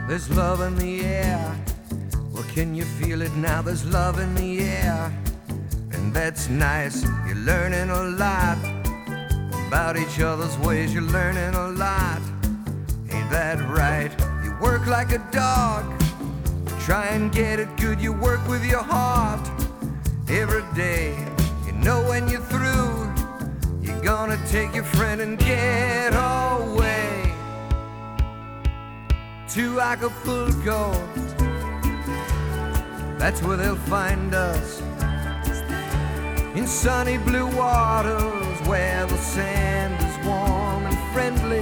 There's love in the air. Well, can you feel it now? There's love in the air. And that's nice. You're learning a lot about each other's ways. You're learning a lot. Ain't that right? You work like a dog. Try and get it good. You work with your heart every day. You know when you're through, you're gonna take your friend and get away to Acapulco. That's where they'll find us, in sunny blue waters where the sand is warm and friendly.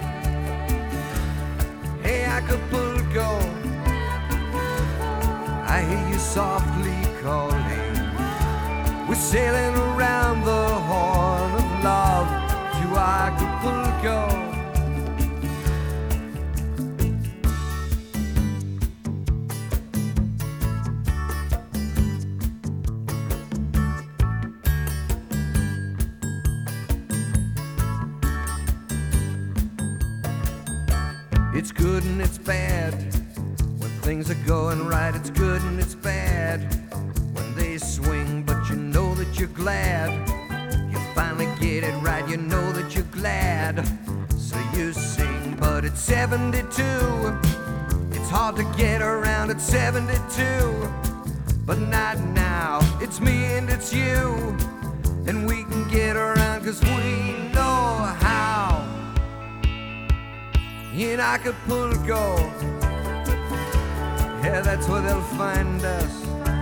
Hey Acapulco, I hear you softly calling. We're sailing around the Horn of Love to Acapulco. It's good and it's bad when things are going right. It's good and it's bad when they swing, but you know that you're glad you finally get it right. You know that you're glad, so you sing. But it's 72, it's hard to get around at 72, but not now. It's me and it's you, and we can get around 'cause we know how. In Acapulco, yeah, that's where they'll find us,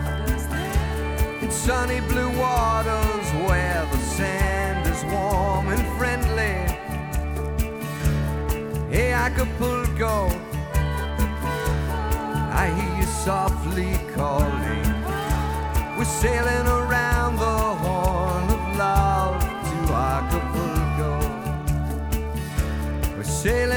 in sunny blue waters where the sand is warm and friendly. Hey Acapulco, I hear you softly calling. We're sailing around the Horn of Love to Acapulco. We're sailing